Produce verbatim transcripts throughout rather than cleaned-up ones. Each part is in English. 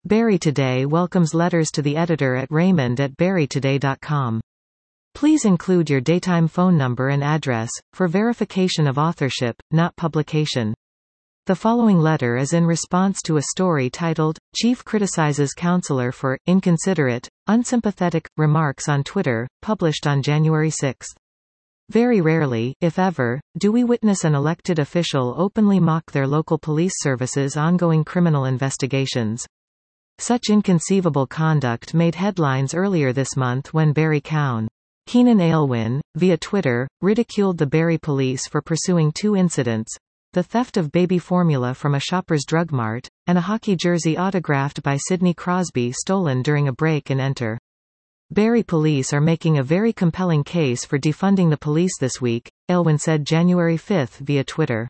Barry Today welcomes letters to the editor at raymond at barry today dot com. Please include your daytime phone number and address, for verification of authorship, not publication. The following letter is in response to a story titled, Chief Criticizes Counselor for Inconsiderate, Unsympathetic Remarks on Twitter, published on January sixth. Very rarely, if ever, do we witness an elected official openly mock their local police services' ongoing criminal investigations. Such inconceivable conduct made headlines earlier this month when Barry Cowan, Keenan Aylwin, via Twitter, ridiculed the Barry police for pursuing two incidents: the theft of baby formula from a Shoppers Drug Mart, and a hockey jersey autographed by Sidney Crosby stolen during a break and enter. Barry police are making a very compelling case for defunding the police this week, Aylwin said January fifth via Twitter.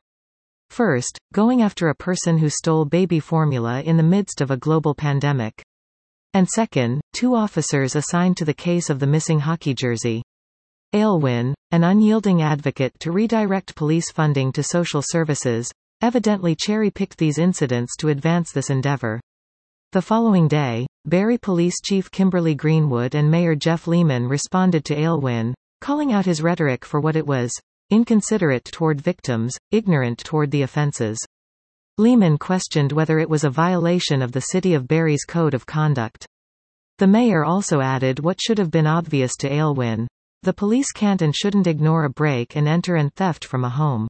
First, going after a person who stole baby formula in the midst of a global pandemic. And second, two officers assigned to the case of the missing hockey jersey. Aylwin, an unyielding advocate to redirect police funding to social services, evidently cherry-picked these incidents to advance this endeavor. The following day, Barry Police Chief Kimberly Greenwood and Mayor Jeff Lehman responded to Aylwin, calling out his rhetoric for what it was: inconsiderate toward victims, ignorant toward the offenses. Lehman questioned whether it was a violation of the City of Barry's Code of Conduct. The mayor also added what should have been obvious to Aylwin: the police can't and shouldn't ignore a break and enter and theft from a home.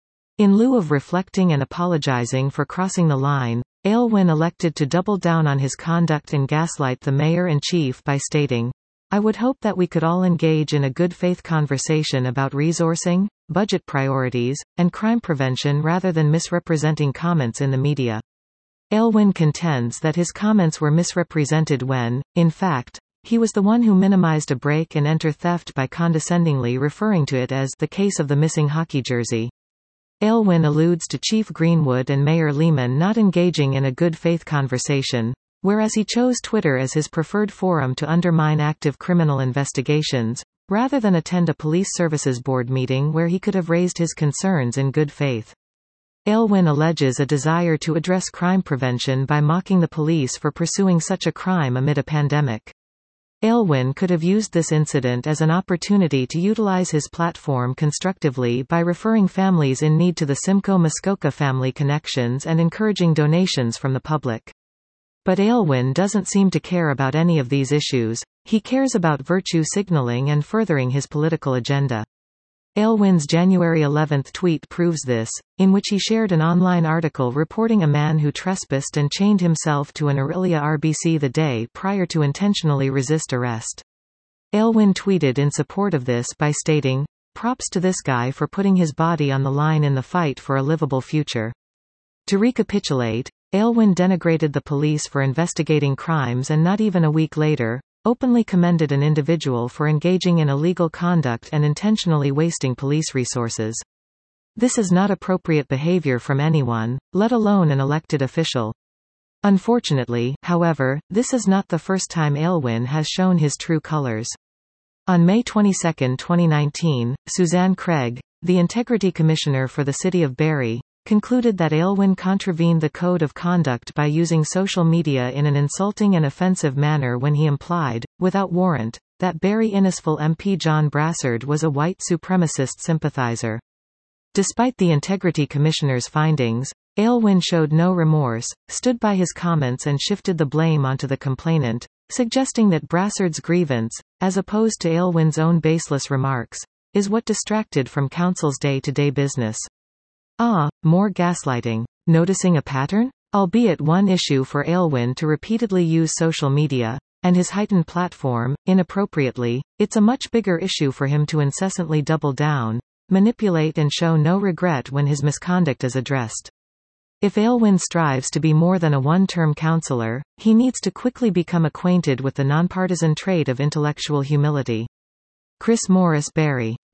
In lieu of reflecting and apologizing for crossing the line, Aylwin elected to double down on his conduct and gaslight the mayor and chief by stating, "I would hope that we could all engage in a good faith conversation about resourcing, budget priorities, and crime prevention rather than misrepresenting comments in the media." Aylwin contends that his comments were misrepresented when, in fact, he was the one who minimized a break and enter theft by condescendingly referring to it as the case of the missing hockey jersey. Aylwin alludes to Chief Greenwood and Mayor Lehman not engaging in a good faith conversation, whereas he chose Twitter as his preferred forum to undermine active criminal investigations, rather than attend a police services board meeting where he could have raised his concerns in good faith. Aylwin alleges a desire to address crime prevention by mocking the police for pursuing such a crime amid a pandemic. Aylwin could have used this incident as an opportunity to utilize his platform constructively by referring families in need to the Simcoe-Muskoka Family Connections and encouraging donations from the public. But Aylwin doesn't seem to care about any of these issues. He cares about virtue signaling and furthering his political agenda. Aylwin's January eleventh tweet proves this, in which he shared an online article reporting a man who trespassed and chained himself to an Aurelia R B C the day prior to intentionally resist arrest. Aylwin tweeted in support of this by stating, "Props to this guy for putting his body on the line in the fight for a livable future." To recapitulate, Aylwin denigrated the police for investigating crimes and not even a week later, openly commended an individual for engaging in illegal conduct and intentionally wasting police resources. This is not appropriate behavior from anyone, let alone an elected official. Unfortunately, however, this is not the first time Aylwin has shown his true colors. On May twenty-second, twenty nineteen, Suzanne Craig, the Integrity Commissioner for the City of Barry, concluded that Aylwin contravened the code of conduct by using social media in an insulting and offensive manner when he implied, without warrant, that Barry Innisfil M P John Brassard was a white supremacist sympathizer. Despite the Integrity Commissioner's findings, Aylwin showed no remorse, stood by his comments and shifted the blame onto the complainant, suggesting that Brassard's grievance, as opposed to Aylwin's own baseless remarks, is what distracted from council's day-to-day business. Ah, more gaslighting. Noticing a pattern? Albeit one issue for Aylwin to repeatedly use social media, and his heightened platform, inappropriately, it's a much bigger issue for him to incessantly double down, manipulate and show no regret when his misconduct is addressed. If Aylwin strives to be more than a one-term counselor, he needs to quickly become acquainted with the nonpartisan trait of intellectual humility. Chris Morris Barry.